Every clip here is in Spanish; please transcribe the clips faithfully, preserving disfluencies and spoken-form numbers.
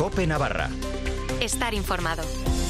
COPE Navarra. Estar informado.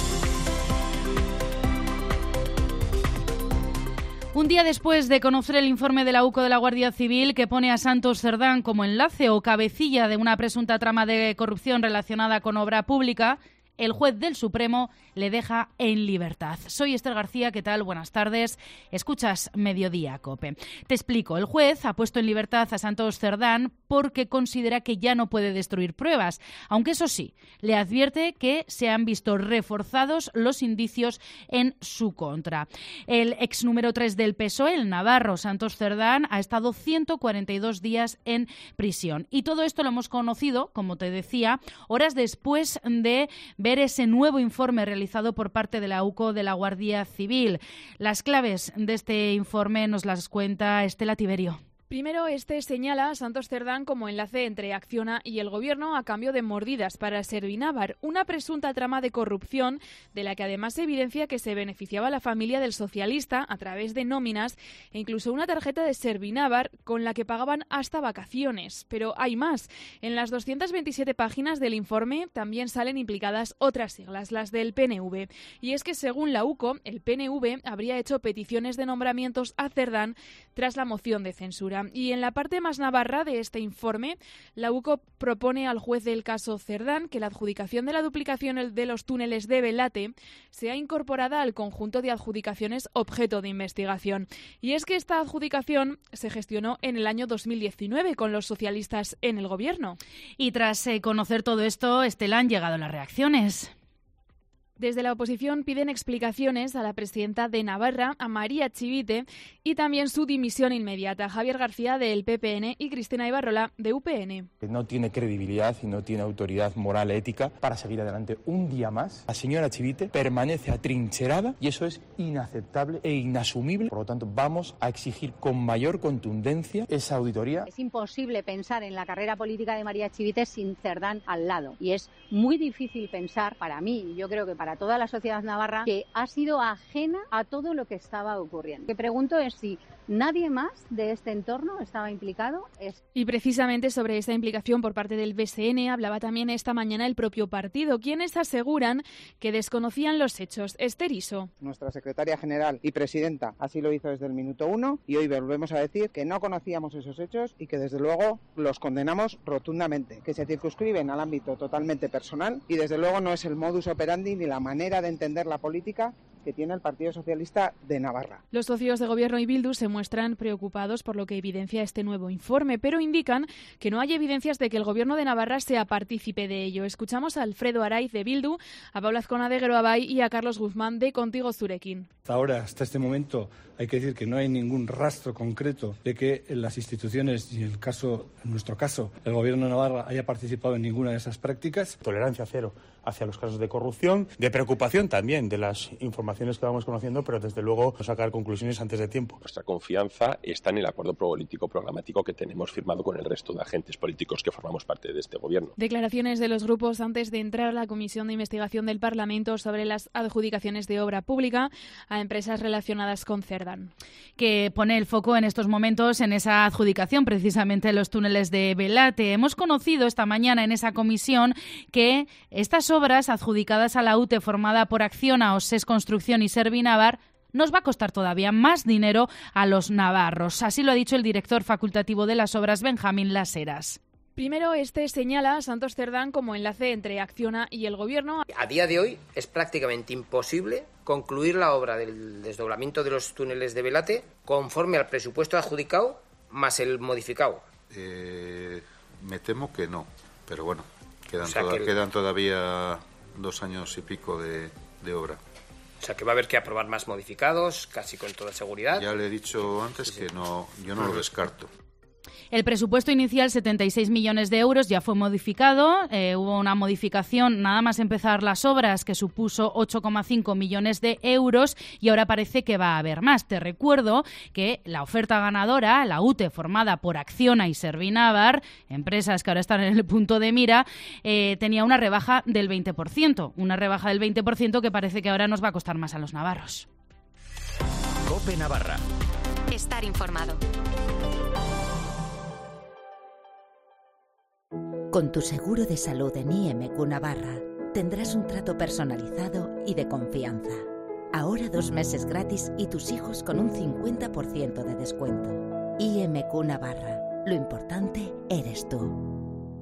Un día después de conocer el informe de la U C O de la Guardia Civil que pone a Santos Cerdán como enlace o cabecilla de una presunta trama de corrupción relacionada con obra pública, el juez del Supremo le deja en libertad. Soy Esther García, ¿qué tal? Buenas tardes. Escuchas Mediodía COPE. Te explico. El juez ha puesto en libertad a Santos Cerdán porque considera que ya no puede destruir pruebas, aunque eso sí, le advierte que se han visto reforzados los indicios en su contra. El ex número tres del P S O E, el navarro Santos Cerdán, ha estado ciento cuarenta y dos días en prisión. Y todo esto lo hemos conocido, como te decía, horas después de ver ese nuevo informe realizado por parte de la U C O de la Guardia Civil. Las claves de este informe nos las cuenta Estela Tiberio. Primero, este señala a Santos Cerdán como enlace entre Acciona y el Gobierno a cambio de mordidas para Servinávar, una presunta trama de corrupción de la que además se evidencia que se beneficiaba la familia del socialista a través de nóminas e incluso una tarjeta de Servinávar con la que pagaban hasta vacaciones. Pero hay más. En las doscientas veintisiete páginas del informe también salen implicadas otras siglas, las del P N V. Y es que según la U C O, el P N V habría hecho peticiones de nombramientos a Cerdán tras la moción de censura. Y en la parte más navarra de este informe, la U C O propone al juez del caso Cerdán que la adjudicación de la duplicación de los túneles de Belate sea incorporada al conjunto de adjudicaciones objeto de investigación. Y es que esta adjudicación se gestionó en el año dos mil diecinueve con los socialistas en el Gobierno. Y tras eh, conocer todo esto, Estela, han llegado las reacciones. Desde la oposición piden explicaciones a la presidenta de Navarra, a María Chivite, y también su dimisión inmediata. Javier García, del P P N, y Cristina Ibarrola, de U P N. No tiene credibilidad y no tiene autoridad moral e ética para seguir adelante un día más. La señora Chivite permanece atrincherada y eso es inaceptable e inasumible. Por lo tanto, vamos a exigir con mayor contundencia esa auditoría. Es imposible pensar en la carrera política de María Chivite sin Cerdán al lado. Y es muy difícil pensar, para mí, yo creo que para toda la sociedad navarra, que ha sido ajena a todo lo que estaba ocurriendo. Lo que pregunto es si nadie más de este entorno estaba implicado. Es... Y precisamente sobre esa implicación por parte del B S N hablaba también esta mañana el propio partido, quienes aseguran que desconocían los hechos. Esther Iso. Nuestra secretaria general y presidenta así lo hizo desde el minuto uno y hoy volvemos a decir que no conocíamos esos hechos y que desde luego los condenamos rotundamente, que se circunscriben al ámbito totalmente personal y desde luego no es el modus operandi ni la manera de entender la política que tiene el Partido Socialista de Navarra. Los socios de Gobierno y Bildu se muestran preocupados por lo que evidencia este nuevo informe, pero indican que no hay evidencias de que el Gobierno de Navarra sea partícipe de ello. Escuchamos a Alfredo Araiz, de Bildu, a Paula Azcona, de Geroabay, y a Carlos Guzmán, de Contigo Zurekin. Hasta ahora, hasta este momento, hay que decir que no hay ningún rastro concreto de que las instituciones, y en el caso, en nuestro caso, el Gobierno de Navarra haya participado en ninguna de esas prácticas. Tolerancia cero hacia los casos de corrupción, de preocupación también de las informaciones que vamos conociendo, pero desde luego no sacar conclusiones antes de tiempo. Nuestra confianza está en el acuerdo político programático que tenemos firmado con el resto de agentes políticos que formamos parte de este gobierno. Declaraciones de los grupos antes de entrar a la Comisión de Investigación del Parlamento sobre las adjudicaciones de obra pública a empresas relacionadas con Cerdán. Que pone el foco en estos momentos en esa adjudicación, precisamente en los túneles de Belate. Hemos conocido esta mañana en esa comisión que estas obras adjudicadas a la U T E formada por Acciona, Osés Construcción y Servinávar nos va a costar todavía más dinero a los navarros. Así lo ha dicho el director facultativo de las obras, Benjamín Las Heras. Primero, este señala a Santos Cerdán como enlace entre Acciona y el Gobierno. A día de hoy es prácticamente imposible concluir la obra del desdoblamiento de los túneles de Belate conforme al presupuesto adjudicado más el modificado. Eh, me temo que no, pero bueno, quedan, o sea toda, que el... quedan todavía dos años y pico de, de obra. O sea que va a haber que aprobar más modificados, casi con toda seguridad. Ya le he dicho antes sí, sí. que no, yo no lo descarto. El presupuesto inicial, setenta y seis millones de euros, ya fue modificado. Eh, hubo una modificación nada más empezar las obras que supuso ocho coma cinco millones de euros y ahora parece que va a haber más. Te recuerdo que la oferta ganadora, la U T E, formada por Acciona y Servinávar, empresas que ahora están en el punto de mira, eh, tenía una rebaja del veinte por ciento. Una rebaja del veinte por ciento que parece que ahora nos va a costar más a los navarros. COPE Navarra. Estar informado. Con tu seguro de salud en I M Q Navarra tendrás un trato personalizado y de confianza. Ahora dos meses gratis y tus hijos con un cincuenta por ciento de descuento. I M Q Navarra. Lo importante eres tú.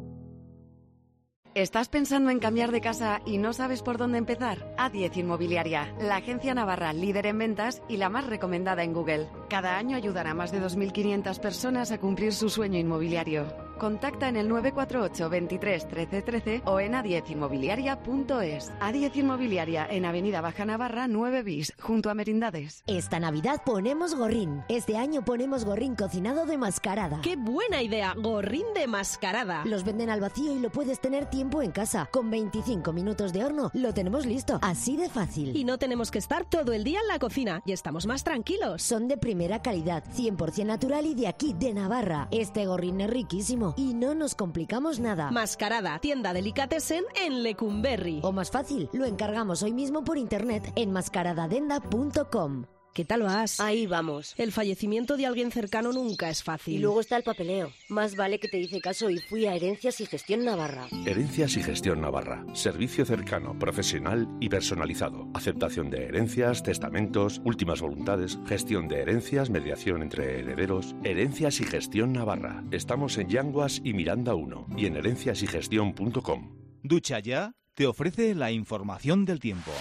¿Estás pensando en cambiar de casa y no sabes por dónde empezar? A diez Inmobiliaria, la agencia navarra líder en ventas y la más recomendada en Google. Cada año ayudará a más de dos mil quinientas personas a cumplir su sueño inmobiliario. Contacta en el nueve cuatro ocho, veintitrés, trece, trece o en a diez inmobiliaria punto es. A diez Inmobiliaria, en Avenida Baja Navarra nueve bis, junto a Merindades. Esta Navidad ponemos gorrín. Este año ponemos gorrín cocinado de mascarada. ¡Qué buena idea! Gorrín de mascarada. Los venden al vacío y lo puedes tener tiempo en casa. Con veinticinco minutos de horno lo tenemos listo. Así de fácil. Y no tenemos que estar todo el día en la cocina. Y estamos más tranquilos. Son de primera calidad, cien por ciento natural y de aquí, de Navarra. Este gorrín es riquísimo y no nos complicamos nada. Mascarada, tienda Delicatessen en Lecumberri. O más fácil, lo encargamos hoy mismo por internet en mascaradadenda punto com. ¿Qué tal vas? Ahí vamos. El fallecimiento de alguien cercano nunca es fácil. Y luego está el papeleo. Más vale que te hice caso y fui a Herencias y Gestión Navarra. Herencias y Gestión Navarra. Servicio cercano, profesional y personalizado. Aceptación de herencias, testamentos, últimas voluntades, gestión de herencias, mediación entre herederos. Herencias y Gestión Navarra. Estamos en Yanguas y Miranda uno y en herencias y gestión punto com. Ducha Ya te ofrece la información del tiempo.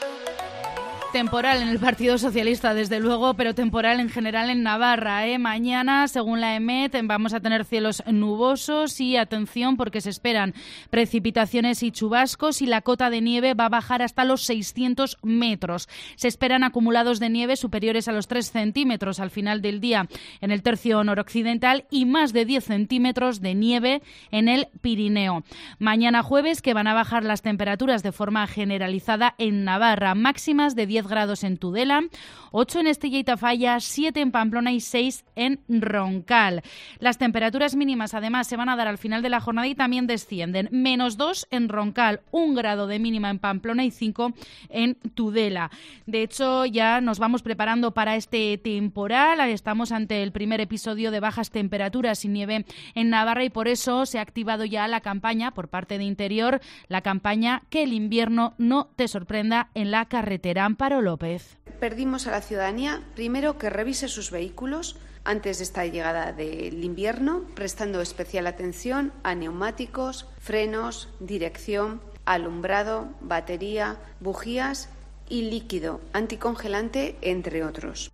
Temporal en el Partido Socialista, desde luego, pero temporal en general en Navarra. ¿eh? Mañana, según la EMET, vamos a tener cielos nubosos y atención porque se esperan precipitaciones y chubascos y la cota de nieve va a bajar hasta los seiscientos metros. Se esperan acumulados de nieve superiores a los tres centímetros al final del día en el tercio noroccidental y más de diez centímetros de nieve en el Pirineo. Mañana jueves, que van a bajar las temperaturas de forma generalizada en Navarra, máximas de diez grados en Tudela, ocho en Estella y Tafalla, siete en Pamplona y seis en Roncal. Las temperaturas mínimas además se van a dar al final de la jornada y también descienden. Menos dos en Roncal, un grado de mínima en Pamplona y cinco en Tudela. De hecho, ya nos vamos preparando para este temporal. Estamos ante el primer episodio de bajas temperaturas y nieve en Navarra y por eso se ha activado ya la campaña por parte de Interior, la campaña Que el invierno no te sorprenda en la carretera. Amparo López. Pedimos a la ciudadanía, primero, que revise sus vehículos antes de esta llegada del invierno, prestando especial atención a neumáticos, frenos, dirección, alumbrado, batería, bujías y líquido anticongelante, entre otros.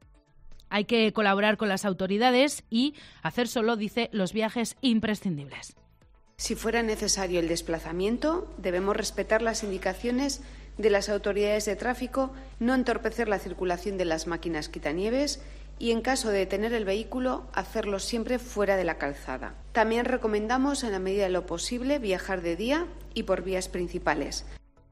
Hay que colaborar con las autoridades y hacer solo, dice, los viajes imprescindibles. Si fuera necesario el desplazamiento, debemos respetar las indicaciones de las autoridades de tráfico, no entorpecer la circulación de las máquinas quitanieves y, en caso de detener el vehículo, hacerlo siempre fuera de la calzada. También recomendamos, en la medida de lo posible, viajar de día y por vías principales.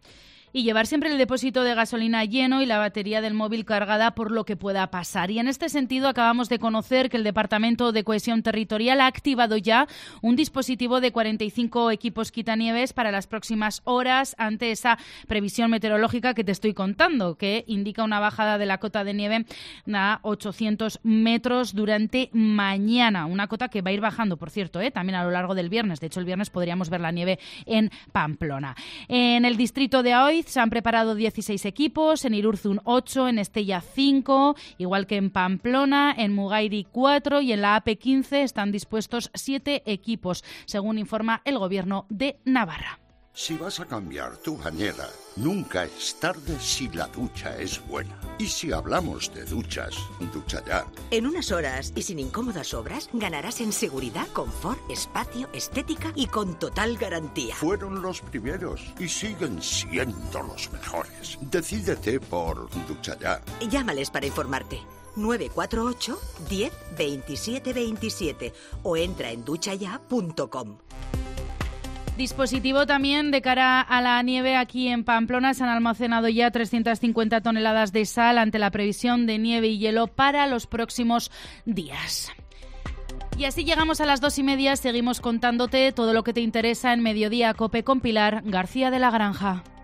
Y llevar siempre el depósito de gasolina lleno y la batería del móvil cargada por lo que pueda pasar. Y en este sentido acabamos de conocer que el Departamento de Cohesión Territorial ha activado ya un dispositivo de cuarenta y cinco equipos quitanieves para las próximas horas ante esa previsión meteorológica que te estoy contando, que indica una bajada de la cota de nieve a ochocientos metros durante mañana. Una cota que va a ir bajando, por cierto, ¿eh? también a lo largo del viernes. De hecho, el viernes podríamos ver la nieve en Pamplona. En el distrito de Aoiz se han preparado dieciséis equipos, en Irurzun ocho, en Estella cinco, igual que en Pamplona, en Mugairi cuatro y en la A P quince están dispuestos siete equipos, según informa el Gobierno de Navarra. Si vas a cambiar tu bañera, nunca es tarde si la ducha es buena. Y si hablamos de duchas, Ducha Ya. En unas horas y sin incómodas obras, ganarás en seguridad, confort, espacio, estética y con total garantía. Fueron los primeros y siguen siendo los mejores. Decídete por Ducha Ya. Llámales para informarte. nueve cuatro ocho, diez, veintisiete veintisiete o entra en ducha ya punto com. Dispositivo también de cara a la nieve aquí en Pamplona. Se han almacenado ya trescientas cincuenta toneladas de sal ante la previsión de nieve y hielo para los próximos días. Y así llegamos a las dos y media. Seguimos contándote todo lo que te interesa en Mediodía Cope con Pilar García de la Granja.